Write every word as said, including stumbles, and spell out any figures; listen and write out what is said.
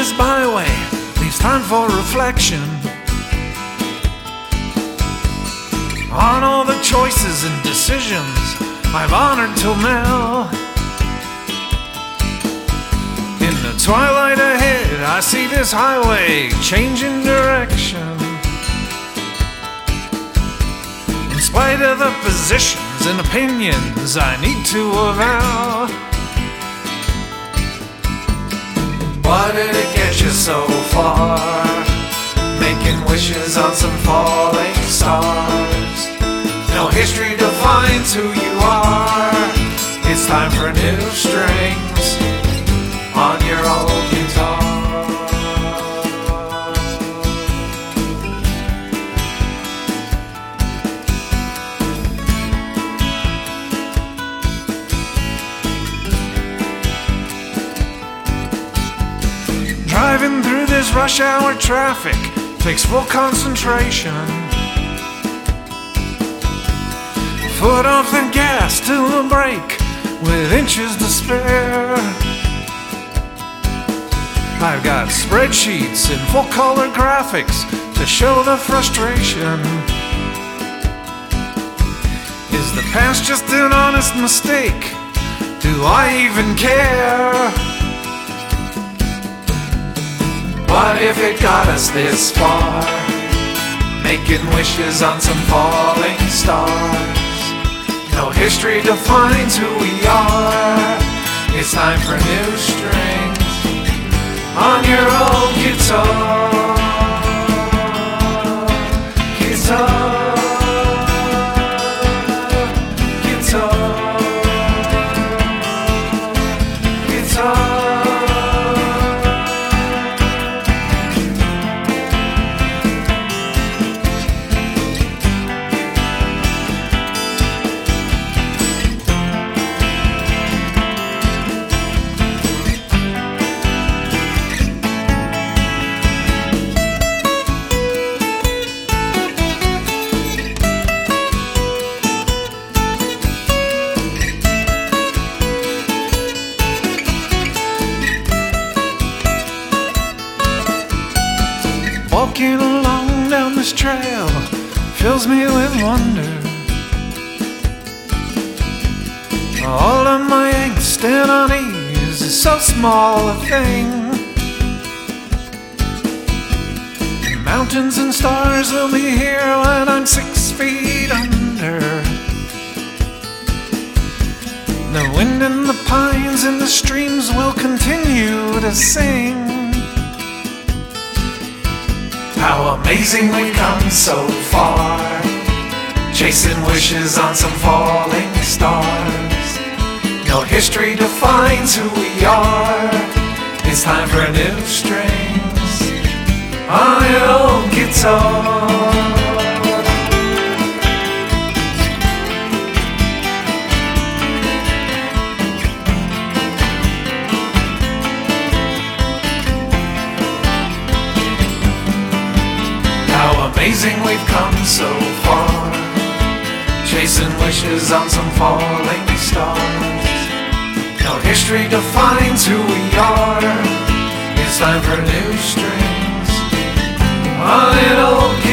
this byway leaves time for reflection on all the choices and decisions I've honored till now. In the twilight ahead, I see this highway changing direction. In spite of the positions and opinions I need to avow, why did it get you so far? Making wishes on some falling stars. No history defines who you are. It's time for new strings on your old guitar. Driving through this rush hour traffic takes full concentration. Foot off the gas to the brake with inches to spare. I've got spreadsheets and full color graphics to show the frustration. Is the past just an honest mistake? Do I even care? What if it got us this far? Making wishes on some falling stars. No history defines who we are. It's time for new strings on your old guitar. Guitar, guitar, guitar. Walking along down this trail fills me with wonder. All of my angst and unease is so small a thing. Mountains and stars will be here when I'm six feet under. The wind and the pines and the streams will continue to sing. How amazing we've come so far, chasing wishes on some falling stars. No history defines who we are. It's time for new strings on your old guitar. Amazing we've come so far, chasing wishes on some falling stars. No history defines who we are. It's time for new strings on an old